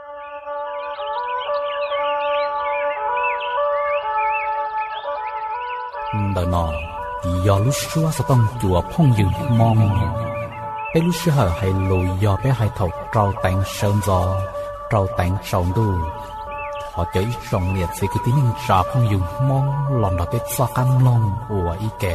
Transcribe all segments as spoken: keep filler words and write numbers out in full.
đời nọ do lúc xưa sẽต้องจั่วพ่องยืนมองไปlúc xưa hay lùi do bé hai thầu trâu tảng sơn gió trâu tảng sầu đu họ chơi trong liệt sẽ cứ tiếng trà phong dùng mong lòng đó biết sao cam lòng của ý kẻ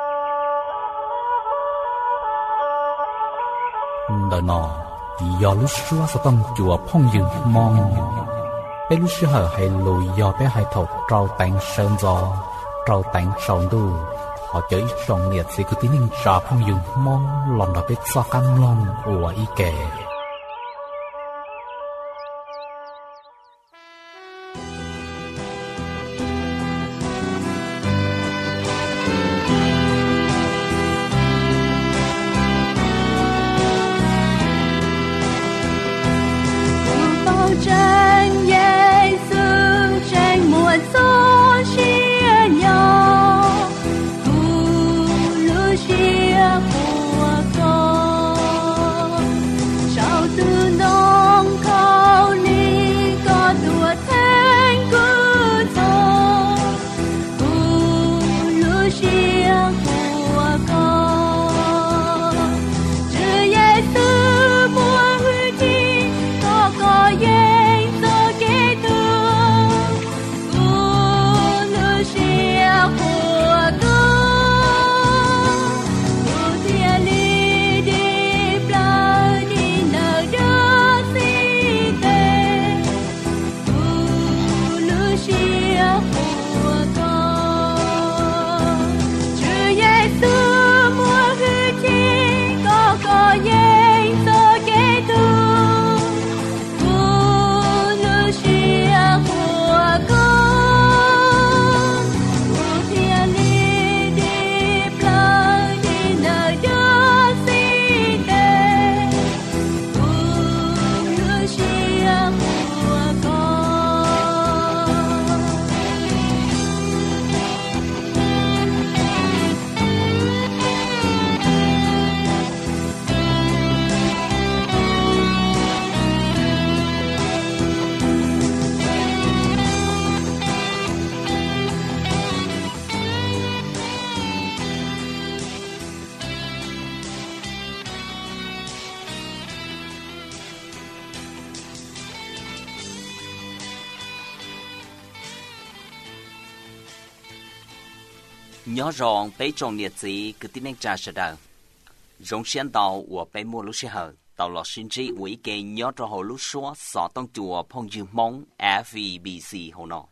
đời nọ do lúc xưa sẽต้องจั่วphong dùng mongไปlúc xưa hay lùi do bé hai thầu trâu tảng sơn gió trâu tảng sầu đu họ chơi trong liệt sẽ cứ tiếng trà phong dùng mong lòng đó biết sao cam lòng của ý kẻ nhớ rằng bây trong nhiệt gì cứ tin anh trả sẽ đào giống xuyên tàu của bây mua lúc sẽ hở tàu lọt sinh trí với cái nhớ cho hồ lúc xóa xóa tông chùa phong dương mong F V B C hồ nọ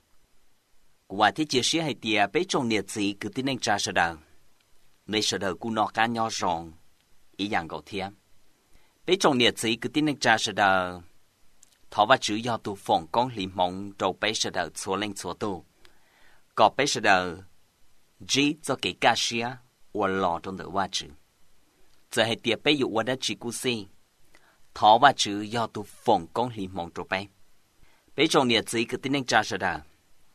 qua thế chia sẻ hay tiề bây trong nhiệt gì cứ tin anh trả sẽ đào nơi sẽ đào cũng nọ cá nhớ rằng ý dạng cầu thiêm bây trong nhiệt gì cứ tin anh trả sẽ đào thọ và chữ do tu phòng con lì mong trâu bây sẽ đào xóa lên xóa tu có bây sẽ đào chỉ cho cái cá xía và lò trong đời hoa chữ. Giờ hệ tiệp bây giờ đã chỉ cú si, thọ hoa chữ do tu phòng con lì mong trộn bay. Bây giờ nhiệt gì cứ tin anh trả sẽ đào.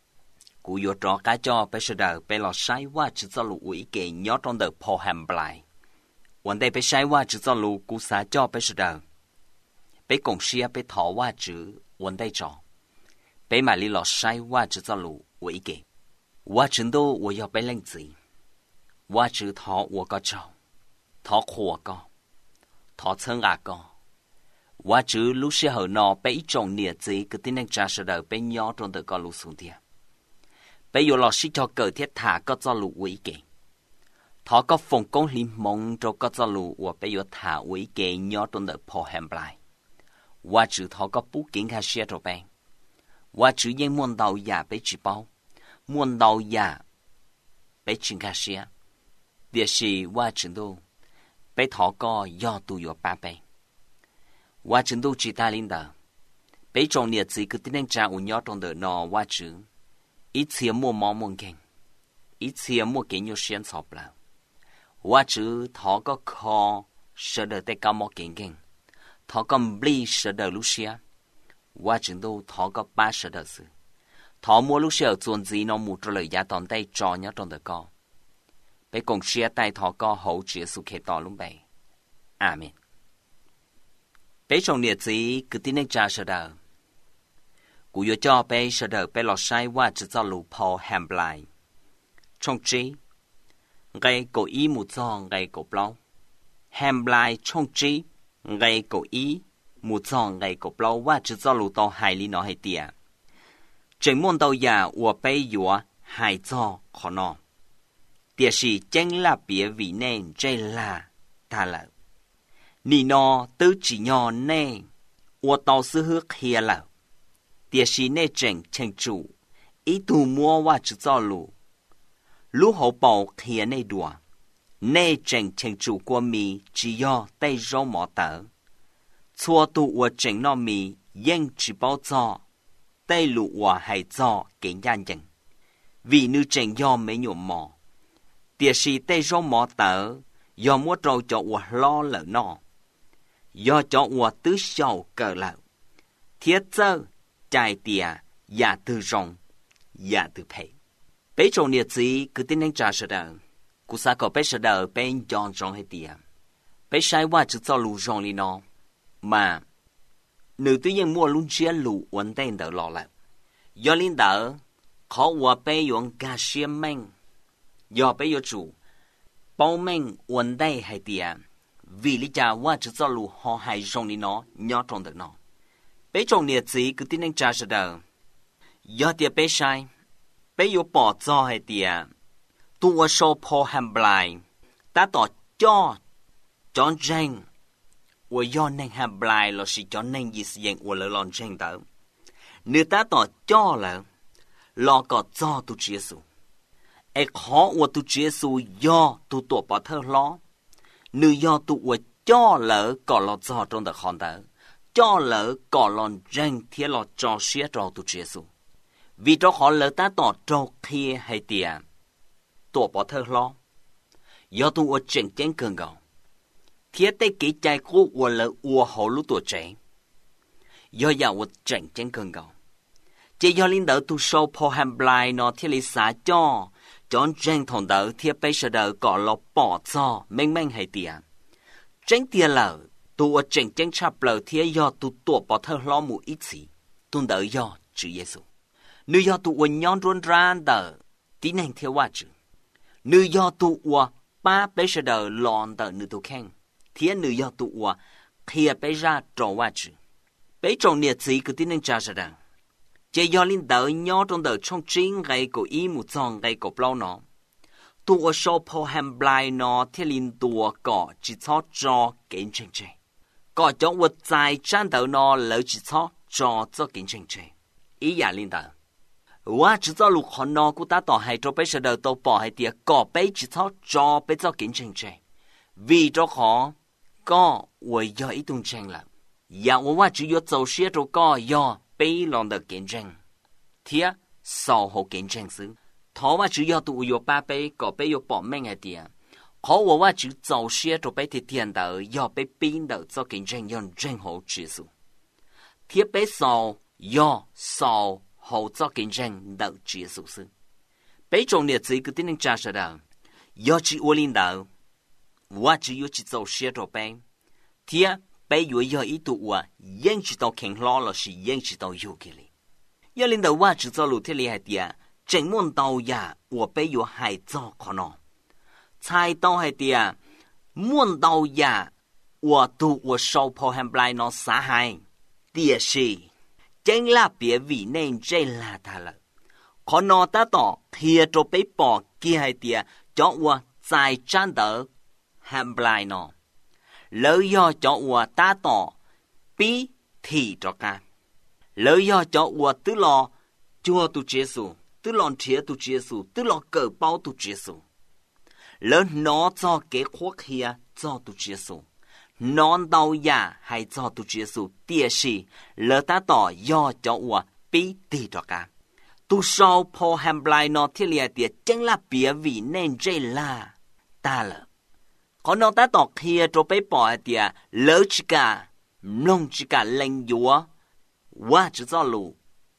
Cú yếu trò cá cho bây giờ đào bây lò sai hoa chữ cho lũ ủy kề nhớ trong đời phò hàm lại.วันđây bây sai hoa chữ cho lũ cú xá cho bây giờ đào. Bây cùng xía bây thọ hoa chữวันđây trò. Bây mà lì lò sai hoa chữ cho lũ ủy kề. 我真都我要被领子，我知道我个找，他火个，他蹭阿个，我知路时候呢被一种日子个点能扎实的被鸟中的个路送的，被有老师叫个铁塔个走路违规，他个风光里蒙着个走路我被有塔违规鸟中的破汉来，我知他个不经开写着呗，我知因梦到也被举报。muôn đầu ya, bé chừng cả xia, địa sĩ qua trình độ, bé thọ co do tu yo ba bé, qua trình độ chỉ ta linh đạo, bé trong nhiệt gì cứ tin anh cha uốn nhót trong đời nọ qua chữ, ít xia mua mỏ muôn keng, ít xia mua cái nhiều xuyên sọp là, qua chữ thọ co kho, sợ đời tay cao mỏ keng keng, thọ co bli sợ đời lúc xia, qua trình độ thọ co ba sợ đời sự. Thọ mua lúc xưa chuẩn gì nó mua cho lời giá tòn tay cho nhớ trong đời con. Bé cùng xia tay thọ co hậu chữa sự khế tỏ lúc bày. Amen. Bé trong nhiệt gì cứ tin anh cha sợ đờ. cú yo cho bé sợ đỡ bé lọt sai qua chỉ cho lù Paul Hamblin trong trí gây cổ ý một giòn gây cổ blau Hamblin trong trí gây cổ ý một giòn gây cổ blau qua chỉ cho lù to hai lý nó hay tiệt chính môn đầu ya của bé yo hai cho khó nó tiệt sĩ chính là bia vị nên chơi là ta là nì nó tứ chỉ nhỏ nên của tàu sư hước hìa là tiệt sĩ nê trình trình chủ ý tù mua qua chữ cho lù lũ hậu bầu hìa nê đùa nê trình trình chủ của mì chỉ do tay rau mỏ tờ chua tù của trình nó mì yên chỉ bao cho tay lũ của hay cho kỹ nhân dân vì nữ trình do mấy nhuộm mỏ tiệt sĩ tay rau mỏ tờ do mua trâu cho của lo lỡ nó do cho của tứ sầu cờ lợ thiết chơ trái tìa giả từ rong giả từ phê bé trong nhiệt gì cứ tin anh trả sợ đờ cú sa có bé sợ đờ bên chọn rong hay tìa bé sai qua chữ cho lù rong li nó mà nữ tuy nhiên mua luôn chia lù ổn định đỡ lọ lại do linh đỡ khó qua bé用cả xiêm mình do bé yêu chủ bao mình ổn định hay tìa vì lý cha qua chữ cho lù họ hay rong li nó nhỏ trong đỡ nó bé trong nhiệt gì cứ tin anh trả sợ đờ do tiệt bé sai bé yêu bỏ cho hay tiệt tu ở sau Paul Hamblin ta tỏ cho chọn danh và do nên Hamblin là sự chọn nên gì sự của lỡ lon danh đó nếu ta tỏ cho là lo có cho tu chia su ai khó của tu chia su do tu tổ bỏ thơ lo nếu do tu ở cho lỡ có lo cho trong đời con đó cho lỡ có lon danh thiết lo cho xía trò tu chia su vì cho họ lỡ ta tỏ trò kia hay tiệt tổ bỏ thơ lo do tu ở trên trên cơn gạo thiết tế kỹ chạy của của lỡ của họ lúc tuổi trẻ do giàu ở trên trên cơn gạo chỉ do linh đỡ tu sâu Paul Hamblin nó thiết lý xã cho chọn danh thằng đỡ thiết bây giờ đỡ có lo bỏ cho mênh mênh hay tiệt tránh tiệt lỡ tu ở trên trên chắp lỡ thiết do tu tổ bỏ thơ lo một ít gì tu đỡ do chữ Giêsu nếu do tu ở nhon run ran đỡ tí nên theo qua chữ nếu do tu ở ba bây giờ đỡ lon đỡ nếu tu khen thiết nếu do tu ở kia bây ra trò qua chữ bây trong nhiệt gì cứ tí nên trả ra đằng chỉ do linh đỡ nhon trong đỡ trong chính ngày của ý một dòng ngày của bao nó tu ở sau Paul Hamblin nó thiết linh tu có chỉ cho cho kiến trình chế có cho vật dài trang đỡ nó lỡ chỉ cho cho cho kiến trình chế ý giả linh đỡว่า只做路可能古达到係做俾實到到bỏ係啲個俾只操做俾做見證者，為咗可個會有一種證啦，而我話只要做些做個要俾浪的見證，貼數號見證書，佢話只要都有八杯個杯要搏命係啲，可我話只做些做俾啲電到要俾邊度做見證用正好指數，貼俾數要數。hậu cho kinh doanh đạo chỉ số sư. Bây trong liệt sĩ cứ tin anh trả sợ đạo, do chỉ ô linh đạo, và chỉ yếu chỉ tàu xe trò bèn, thì bây yếu yếu ý tụ à, yên chỉ tàu khen lo là sự yên chỉ tàu yếu kì lì. Yếu linh đạo và chỉ tàu lụ thế lì hạt tìa, chính môn tàu ya, và bây yếu hãy cho khó nó. Chai tàu hạt tìa, môn tàu ya, và tụ và sau Paul Hamblin nó xá hai, tìa sĩ. Chính là bia vị nên dây là thà lợ. Khó nó ta tỏ thịa cho bế bỏ kia hay tìa cho ua dài trang đỡ Hamblin nó. Lời do cho ua ta tỏ bí thị cho ca. Lời do cho ua tư lò chua tu chế xu, tư lò thịa tu chế xu, tư lò cờ bao tu chế xu. Lời nó cho kế khuất hìa cho tu chế xu. Non đau ya hay cho tu chia su tia si lỡ ta tỏ do cho ua bí tì cho cả tu sau Paul Hamblin nó thiết liệt tiệt chân là bia vì nên dây là ta lỡ có nó ta tỏ kia cho bé bỏ tiệt lỡ chỉ cả nông chỉ cả lên dúa qua chỉ cho lù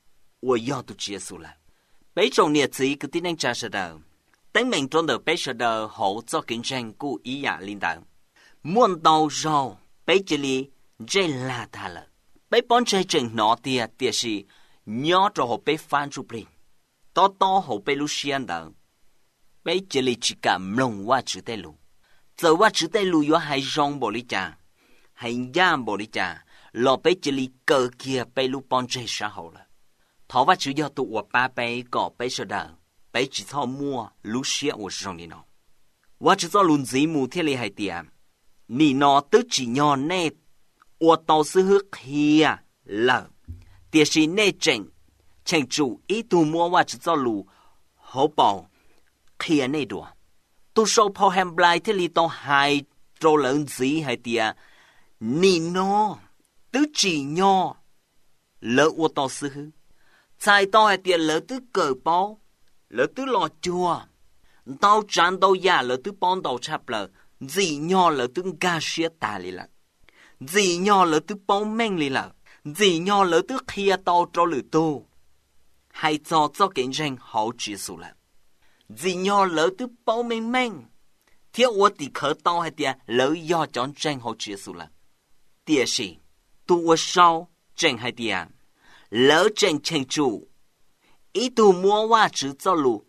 ua do tu chia su là bé trong nhiệt gì cứ tin anh trả sợ đầu tính mình trong đời bé sợ đầu hậu cho kinh doanh của ý giả linh đạo muốn đau rau, bây giờ li dây là ta lợ, bây bọn chơi chừng nó tia tia si, nhớ cho họ bé phan chụp lên to to họ bé lu xiên đó bé chỉ là chỉ cảm lòng qua chữ tây lu giờ qua chữ tây lu có hai rong bỏ đi cha hai giam bỏ đi cha lọ bé chỉ là cờ kia bé lu bon chơi xã hội là thọ qua chữ do tụ ở ba bé có bé sợ đờ bé chỉ thọ mua lu xiên ở trong đi nó qua chữ do luôn gì mù thế này hay tiệm nị nó tức chỉ nhỏ nè ở tàu sư hước kia là địa chỉ nè chỉnh chỉnh chủ ý tu mua qua chữ do lu hậu bảo kia nè đùa tu sâu phao hem blai thế li tao hai trâu lớn gì hay tiệm nị nó tức chỉ nhỏ lỡ ở tàu sư hước sai tao hay tiệm lỡ tức cờ bao lỡ tức lò chùa tao chán tao ya lỡ tức bón tao chắp lỡ gì nhỏ lỡ tức ga xía ta li lợ gì nhỏ lỡ tức bón men li lợ gì nhỏ lỡ tức kia tao cho lử tu hay cho cho kiến tranh hậu chỉ số lợ gì nhỏ lỡ tức bón men men thiếu我底壳tao hay tiệt lỡ do chọn tranh hậu chỉ số lợ tiệt gì tu我烧tranh hay tiệt lỡ tranh tranh chủ ý tu mua hoa chữ cho lù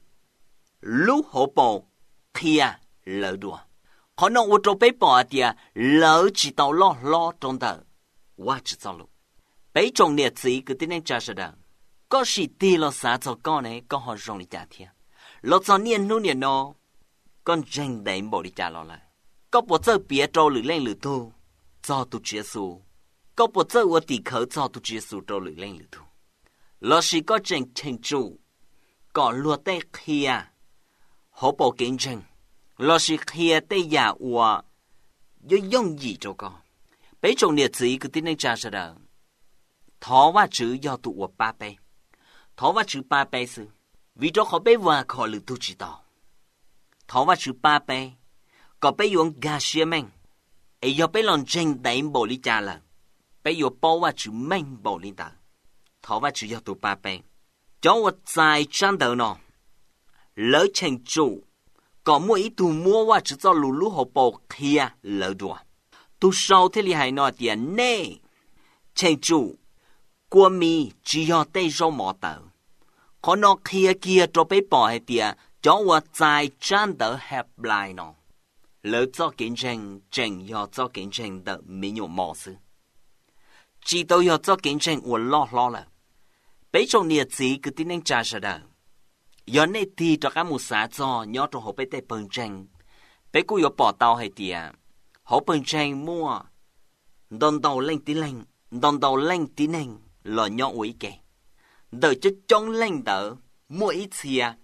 lúc hổ bò kia lỡ đùa khó nông ô tô bế bỏ tiệt lỡ chỉ tao lo lo trong tờ hoa chữ cho lù bế trong nhiệt gì cứ tin anh trả sợ đờ có gì tì lo xả cho con này có họ rong đi trả thiệt lo cho niên nu niên nó con tranh đánh bỏ đi trả lo lại có bộ chơi bia trâu lử lên lử thu cho tu chia su có bộ chơi ô tì khởi cho tu chia su trâu lử lên lử thu lo chỉ có tranh tranh chủ có lúa tê kia hổ bộ kiến tranh lo chỉ kia tê giả ua yo dùng gì cho con bây trong nhiệt gì cứ tin anh trả sợ đờ thọ và chữ do tụ ua ba bê thọ và chữ ba bê sư vì cho họ bê và họ lử tu chỉ tao thọ và chữ ba bê có bê dùng gà xia men ấy do bê lòng tranh đánh bộ lý cha là bê dùng bao và chữ men bộ lý ta thọ và chữ do tụ ba bê cho我在战斗呢lỡ thành chủ có mua ý tu mua và chữ cho lù lù hồ bộ kia lỡ đùa tu sau thế li hay nói tiền nè thành chủ qua mi chỉ do tay rau mỏ tờ có nó kia kia cho bé bỏ hay tiền cho我在战斗hẹp lại nó lỡ cho kiến tranh tranh do cho kiến tranh đỡ mình nhiều mỏ sư chỉ tôi do cho kiến tranh我lo lo了bây trong nhiệt gì cứ tin anh trả sợ đờ giờ này thì cho các mù xã cho nhớ trong hộp bê tê bần tranh bây cô yếu bỏ tàu hay tìa hộp bần tranh mua đòn đầu lên tí lên đòn đầu lên tí nền lò nhỏ uy kề đợi cho trong lên đỡ mua ít xìa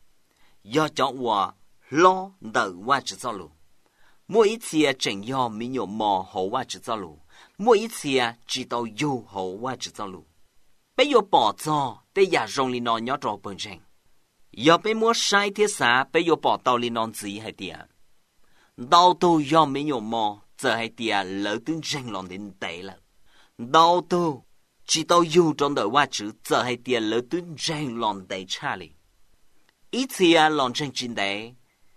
do cho hòa lo đỡ qua chữ cho lù mua ít xìa chẳng do mình nhiều mò hổ qua chữ cho lù mua ít xìa chỉ tàu dù hổ qua chữ cho lù bây giờ bỏ cho để giả rong li non nhớ trò bận rộn giờ bây mua sai thiết xã bây giờ bỏ tàu li non gì hay tiệt đau tu do mấy nhiều mò giờ hay tiệt lỡ tướng rèn lon đến tệ了đau tu chỉ tàu yêu trong đời qua chữ giờ hay tiệt lỡ tướng rèn lon tệ cha li ít tiệt lon rèn chín tệ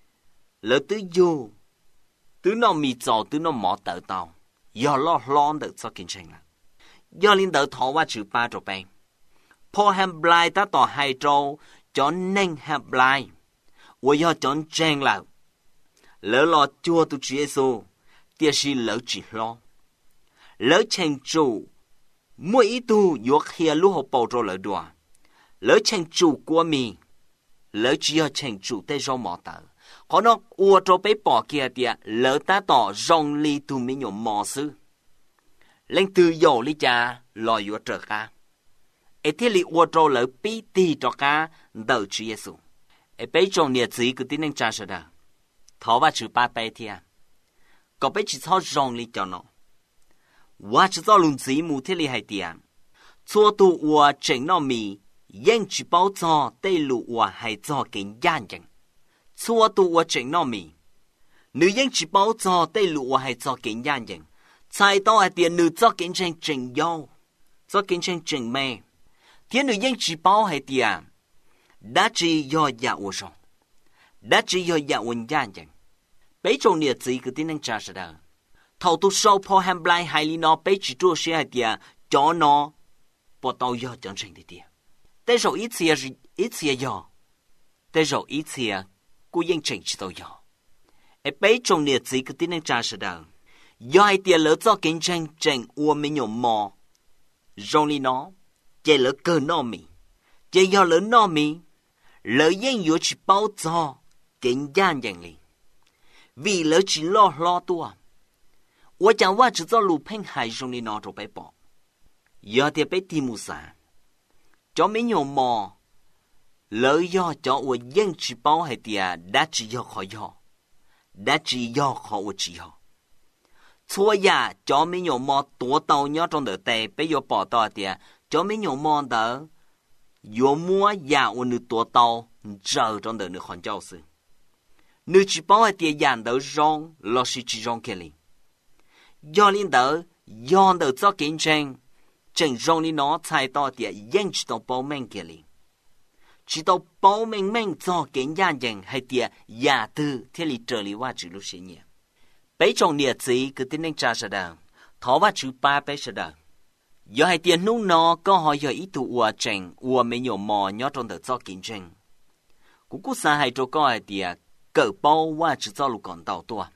lỡ tướng yêu tướng nó mì trò tướng nó mò tờ tàu giờ lo lon được cho kinh doanh là do linh đỡ thọ qua chữ ba trò bèn po ham blai ta tỏ hai trâu cho nên ham blai và do chọn trang là lỡ lo chua tu chúa giêsu tia si lỡ chỉ lo lỡ chèn chủ mỗi ý tu vô kia lúc học bảo trò lỡ đùa lỡ chèn chủ của mình lỡ chỉ ở chèn chủ tê rau mỏ tờ có nó ua trò bé bỏ kia tia lỡ ta tỏ rong li tu mình nhổ mỏ sư lên từ dầu lý cha lòi vô trở ca ấy thế li ua trâu lỡ bí tì cho ca đỡ Chúa Giêsu ấy bây trong nhiệt gì cứ tin anh cha sợ đờ thọ và chữ ba bé thia có bây chỉ thọ rong li cho nó và chỉ do luôn gì mù thế li hay tiền chua tu ua chỉnh nó mì yên chỉ bao cho tây lụ ua hay cho kính gian chẳng chua tu ua chỉnh nó mì nữ yên chỉ bao cho tây lụ ua hay cho kính gian chẳng sai tao là tiền nữ cho kiến tranh trình yêu cho kiến tranh trình mê thiên nữ yên chỉ bao hay tiền đã chỉ do dạ ua rong đã chỉ do dạ ua nhan chẳng bây trong nhiệt gì cứ tin anh trả sợ đờ thầu tu sâu po ham blai hay li nó bây chỉ trua xe hay tiền cho nó bỏ tao do chẳng trình thì tiền แต่เราอีเสียอีเสียยอแต่เราอีเสียกูยังจริงชิโตยอไอ้ไปจงเนี่ยจีก็ที่นั่งจ่าเสดยอไอเตียเหลือจ่อกินจังจังอัวไม่ยอมมอรงลีน้อเจเหลือเกินน้อมีเจยอเหลือน้อมีเหลือยังอยู่ชิเป้าจ่อกินย่านอย่างลีvì lỡ chỉ lo lo tua, tôi chẳng qua chỉ cho lũ phèn hại trong đi nó rồi phải bỏ, giờ thì phải tìm một xã, cho mấy nhiều mò, lỡ do cho tôi dân chỉ bảo hay tiệt đã chỉ do khỏi do, đã chỉ do khỏi tôi chỉ do, xua ya cho mấy nhiều mò tổ tàu nhớ trong đời tệ, bây giờ bỏ tàu tiệt, cho mấy nhiều mò đó, giờ mua ya tôi nữ tổ tàu, giờ trong đời nữ hoàn châu sự. Nữ chỉ bảo là tiền dàn đỡ rong, lo sự chỉ rong kia liền. Do liên đỡ, do đỡ cho kiến tranh, chẳng rong đi nó thay to tiền dân chỉ tao bảo mình kia liền. Chỉ tao bảo mình mình cho kiến dàn dần hay tiền giả tư thế li trở li qua chữ lúc sinh nhẹ. Bây trong địa chỉ cứ tin nên trả sẽ đờ, thọ qua chữ ba bây sẽ đờ. Do hay tiền nung nó có hỏi giờ ý tụ ua tranh, ua mấy nhiều mò nhớ trong đỡ cho kiến tranh. Cũng có xa hay cho coi tiền cỡ bao qua chữ cho lục còn đau tua,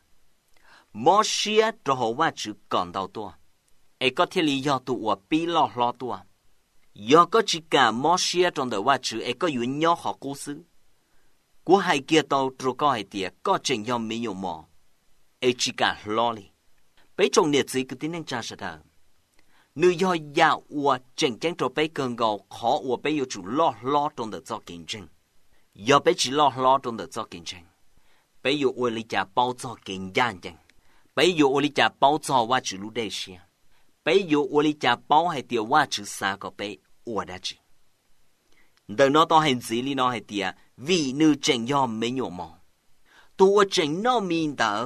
mò xía cho họ qua chữ còn đau tua, ấy có thể lý do tụ ở pi lo lo tua, do có chỉ cả mò xía trong đời qua chữ ấy có yếu nhỏ họ cố xứ, của hai kia tàu trôi có hai tiệt có trình do mấy nhiều mò, ấy chỉ cả lo li, bây trong nhiệt gì cứ tin nên trả sẽ đờ, nữ do giàu ua trình chén cho bây cơn gầu khó ua bây yêu chủ lo lo trong đời cho kinh tranh, do bây chỉ lo lo trong đời cho kinh tranh. Bây giờ tôi lý trả bao cho kinh gian chẳng. Bây giờ tôi lý trả bao cho qua chữ lưu đề xìa. Bây giờ tôi lý trả bao hay tiêu qua chữ xa có bây tôi đã chỉ. Đời nó to hành gì lý nó hay tiêu vì nữ chẳng do mấy nhổ mò. Tôi chẳng nó mình đỡ.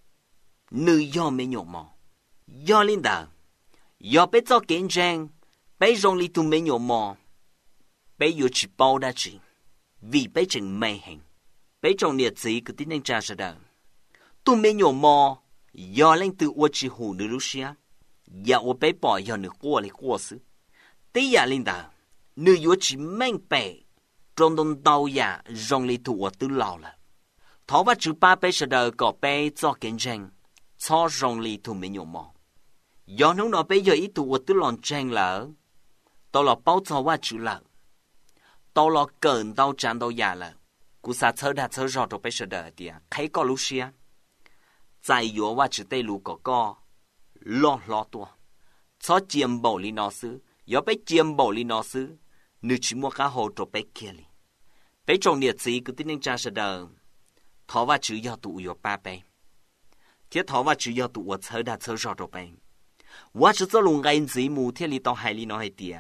Nữ do mấy nhổ mò. Do linh đỡ. Do bây cho kinh gian. Bây giờ lý tụ mấy nhổ mò. Bây giờ chỉ bao đã chỉ. Vì bây chẳng mê hình. Bây trong nhiệt gì cứ tin nên trả sẽ đỡ. Tôi mới nhổ mò, do lên từ ua chỉ hù nữ lúc xíu. Dạ ua bế bỏ do nữ qua lấy qua xứ. Tí dạ lên đỡ, nữ ua chỉ mênh bè, trong đông đau dạ rong lý thủ ua tư lào là. Thó và chữ ba bế sẽ đỡ có bế cho kiến tranh, cho rong lý thủ mới nhổ mò. Do nóng nó bế giờ ý thủ ua tư lòn tranh lỡ, tao là bao cho qua chữ lỡ. Tao là cơn đau chán đau dạ lỡ. Cú sa thơ đã thơ rõ cho bây giờ đợi thì thấy có lúc xíu. Tại yếu và chữ tây lũ có có lo lo tua. Cho chiếm bảo lý nó sư. Yếu bây chiếm bảo lý nó sư. Nữ chỉ mua cá hồ cho bây kia lý. Bây trong nhiệt sĩ cứ tin nên cha sẽ đợi. Thó và chữ yếu tụ yếu ba bây. Thiết thó và chữ yếu tụ yếu thơ đã thơ rõ cho bây. Và chữ cho lùng gây dĩ mù thiết lý tao hay lý nó hay tiệm.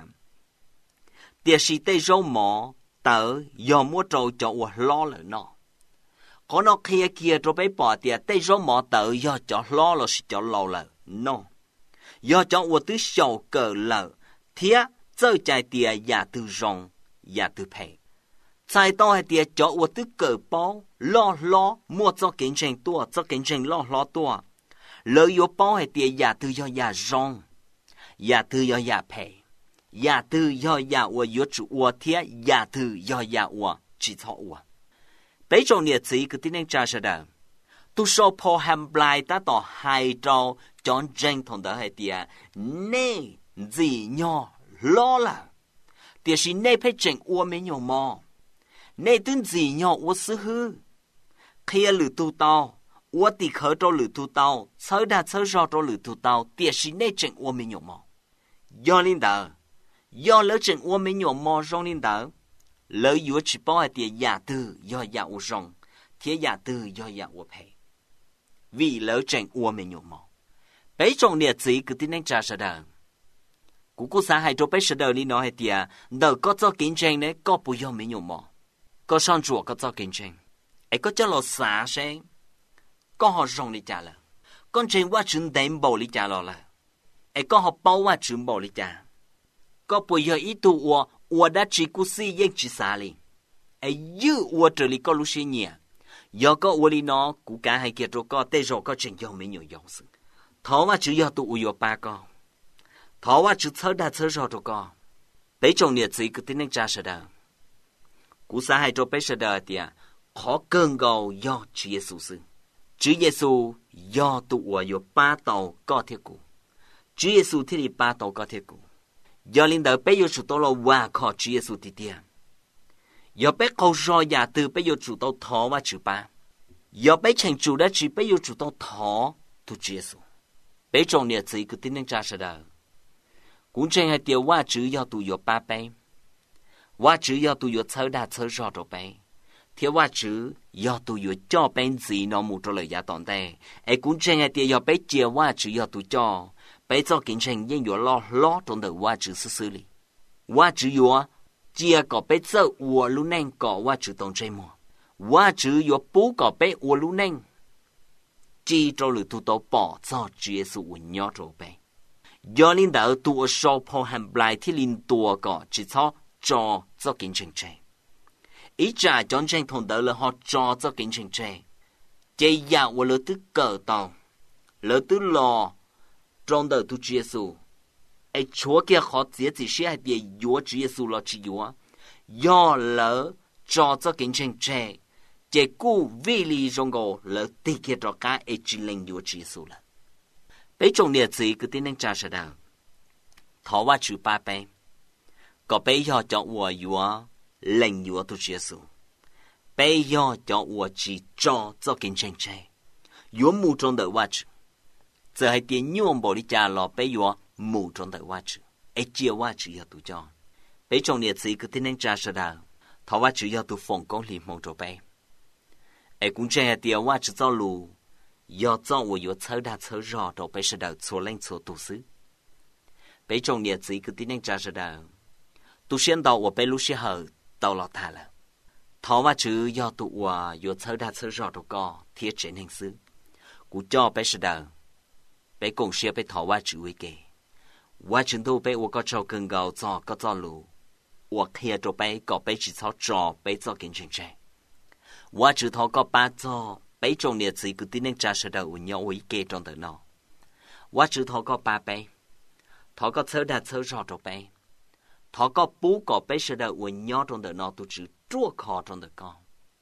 Tiệt sĩ tây râu mỏ. Tớ do mua trâu cho ua lo lỡ nó. Có nó kia kia cho bấy bỏ tiệt tây rô mỏ tớ do cho lo lỡ cho lo lỡ nó. Do cho ua tứ sầu cờ lỡ. Thía dơ chạy tiệt giả từ rong, giả từ phê. Chạy to hay tiệt cho ua tứ cờ bao, lo lo mua cho kiến trình tua, cho kiến trình lo lo tua. Lỡ yếu bao hay tiệt giả từ do giả rong, giả từ do giả phê. Giả tư do giả ua yếu chủ ua thiết giả tư do giả ua chỉ thọ ua. Bây trong nhiệt sĩ cứ tin anh trả sẽ đỡ. Tu sô po hàm blai ta tỏ hai trâu chọn danh thôn đỡ hai tìa. Nê gì nhỏ lo là. Tìa xí nê phê chênh ua mê nhỏ mò. Nê tương gì nhỏ ua sư hư. Khi lử tu tao. Ua tì khớ trâu lử tu tao. Chớ đà chớ rõ trâu lử tu tao. Tìa xí nê chênh ua mê nhỏ mò. Do linh đỡ. Do lỡ chừng ua mấy nhỏ mò rong lên đỡ. Lỡ yếu chỉ bảo là tiệt giả tư do giả ua rong. Thiết giả tư do giả ua phê. Vì lỡ chừng ua mấy nhỏ mò. Bây trong nhiệt sĩ cứ tin anh trả sẽ đỡ. Cú cú xa hay cho bây sẽ đỡ đi nói hay tiệt. Đỡ có cho kiến tranh đấy có bù do mấy nhỏ mò. Có sang chùa có cho kiến tranh. Ấy có cho lọ xa xe. Có họ rong đi trả lỡ. Con tranh qua chứng đánh bầu đi trả lọ lỡ. Ấy có họ bao qua chứng bầu đi trả. Có bây giờ ý tụ ua, ua đã chỉ cú si yên chỉ xa li. Ấy dư ua trở li có lúc xe nhẹ. Do có ua li nó, cú cả hai kia trô có tê rô có trình do mấy nhiều dòng sự. Thó mà chữ do tụ ua ba con. Thó mà chữ thơ đà thơ rô trô con. Bây trong nhiệt gì cứ tin nên cha sẽ đờ. Cú xa hai cho bây sẽ đờ thì khó cơn gầu do Chúa Giêsu sư. Chúa Giêsu do tụ ở ba tàu có thiết cụ. Chúa Giêsu thì ba tàu có thiết cụ. Do linh đạo bây giờ chủ tàu là hòa khó Chúa Giêsu thì tiền. Do bây câu rồi nhà từ bây giờ chủ tàu thọ và chủ ba. Do bây thành chủ đã chỉ bây giờ chủ tàu thọ tu Chúa Giêsu. Bây trong nhiệt gì cứ tin nên cha sẽ đờ. Cũng chẳng hay tiêu hóa chữ do tụ yếu ba bé. Hóa chữ do tụ yếu thơ đa thơ rõ đồ bé. Thiếu hóa chữ do tụ yếu cho bên gì nó mù cho lời giá tòn tê. Ê cũng chẳng hay tiêu do bé chia hóa chữ do tụ cho. Bé cho kinh chẳng yên yếu lo lo trong đời hóa chữ sư sư lý. Hóa chữ yếu chia có bé cho ua lưu nênh có hóa chữ tổng trái mùa. Hóa chữ yếu bố có bé ua lưu nênh. Chỉ cho lưu tụ tổ bỏ cho Chúa Giêsu ua nhỏ trổ bé. Do linh đạo tụ sâu phô hàm bài thì linh tụ có chỉ cho cho cho kinh trình trẻ. Ý trả chọn tranh thôn đỡ là họ cho cho kinh trình trẻ. Chế dạo và lỡ tức cờ tàu. Lỡ tức lò trong đời tu Chúa Giêsu. Ê chúa kia khó dễ chỉ sẽ hay bìa dũa Chúa Giêsu là chỉ dũa. Do lỡ cho cho kinh trình trẻ. Chế cú vi lý trong gồ lỡ tí kia cho cả ê chỉ linh dũa Chúa Giêsu là. Bây trong nhiệt gì cứ tin nên cha sẽ đào. Thó hóa chữ ba bé. Có bây giờ cho ua dùa lệnh dùa tu Chúa Giêsu. Bây giờ cho ua chỉ cho cho kinh tranh trẻ. Dùa mù trong đời hóa chữ. Giờ hãy tiến nhuông bộ đi cha lò bây giờ mù trong đời hóa chữ. Ê chia hóa chữ do tu cho. Bây trong nhiệt gì cứ tin nên cha sẽ đào. Thó hóa chữ do tu phòng công lý mong cho bé. Ê cũng chẳng hãy tiến hóa chữ cho lù. Do cho我有车大车绕到被是的错令错读书，被中年子一个地方扎实的，读先到我被录时候到了他了，他话只要读我有车大车绕到个贴真hình书，古叫被是的，被公司被他话只会给，我程度被我个找更高做个做路，我开着被个被只操找被做更正正，我只他个把做。Bây trong nhiệt gì cứ tin nên cha sẽ đầu nhau ý kê trong đời nó. Quá chữ thọ có ba bé. Thọ có thơ đà thơ rõ trong bé. Thọ có bú có bé sẽ đầu nhau trong đời nó tu chữ chua khó trong đời con.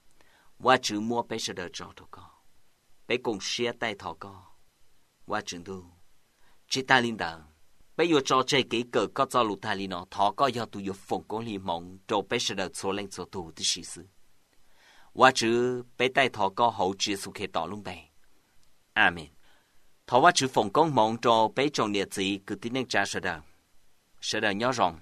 Quá chữ mua bé sẽ đầu rõ trong con. Bé cùng xế tay thọ có. Quá chữ tu. Chỉ ta linh đạo. Bé yêu cho chơi kỹ cờ có cho lụ ta linh nó. Thọ có yêu tu yêu phòng cố lý mộng. Trong bé sẽ đầu số lên số tu tí sĩ sư. Hóa chữ bé tay thọ có hậu Chúa Giêsu khế tỏ luôn bè. Amen. Thọ hóa chữ phòng công mong cho bé trong nhiệt gì cứ tin nên cha sẽ đào. Sẽ đào nhớ rộng.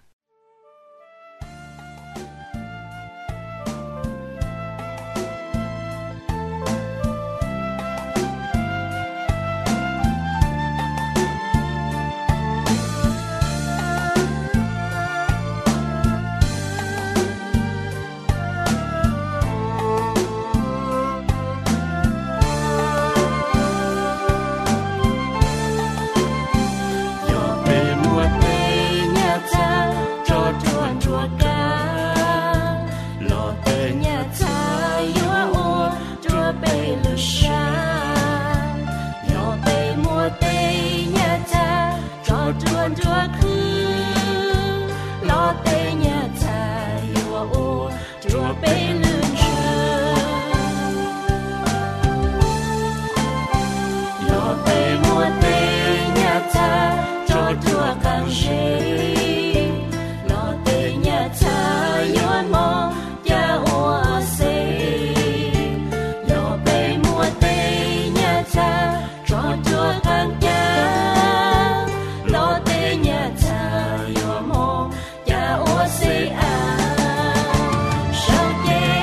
Say, ah, shout, yeah.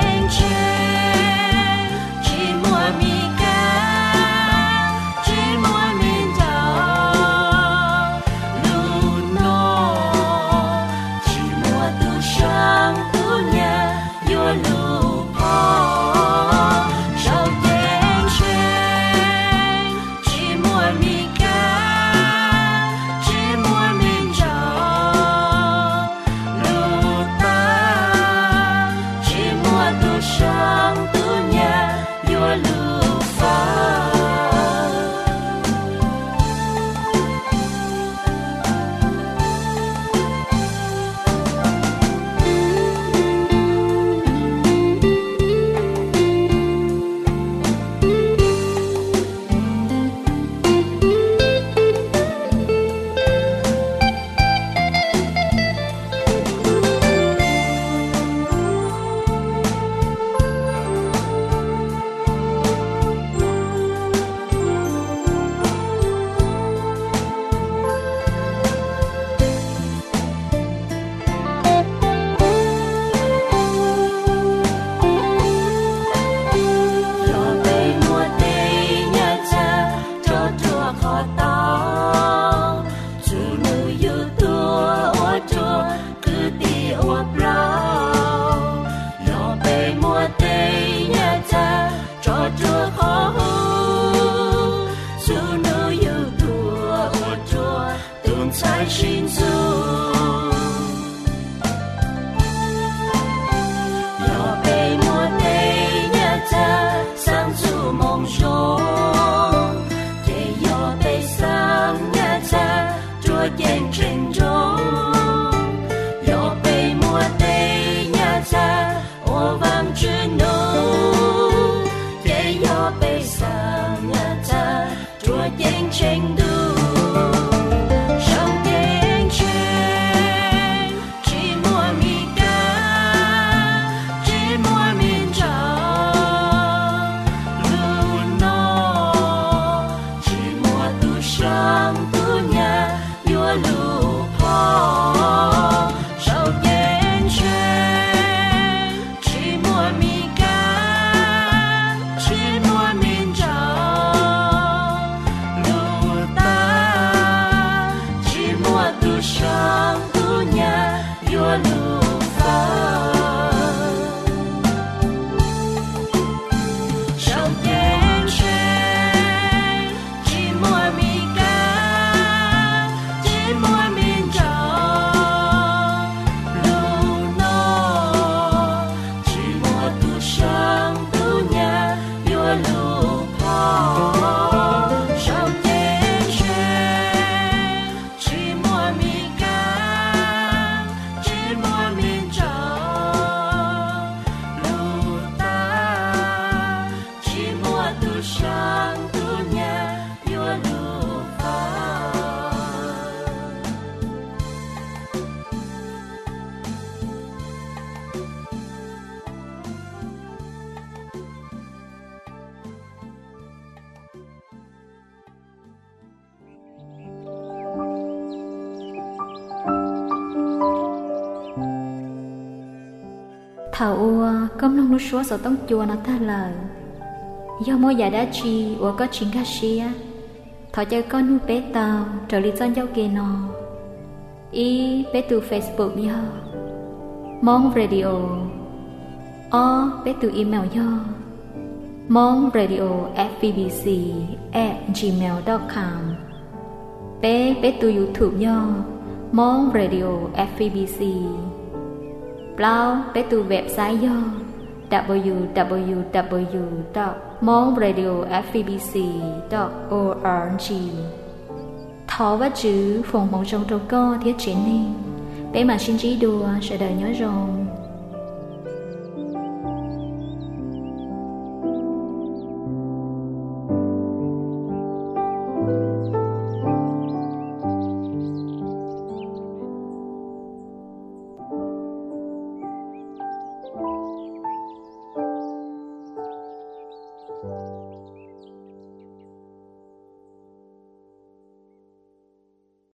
thảo ua công nông nu số sở tông chùa nó ta lời do mỗi giờ đã chi ua có chuyện cá xia thọ chơi con nu bé tàu trở đi dân giao kê nó y bé từ Facebook yo mong radio o bé từ email yo mong radio at b b c at gmail dot com bé bé từ YouTube yo mong radio at b b c Bao bé từ website yo w w w dot mong radio at b b c dot org thọ và chữ phòng mong trong trâu co thiết chiến nên bé mà xin trí đùa sẽ đợi nhớ rồng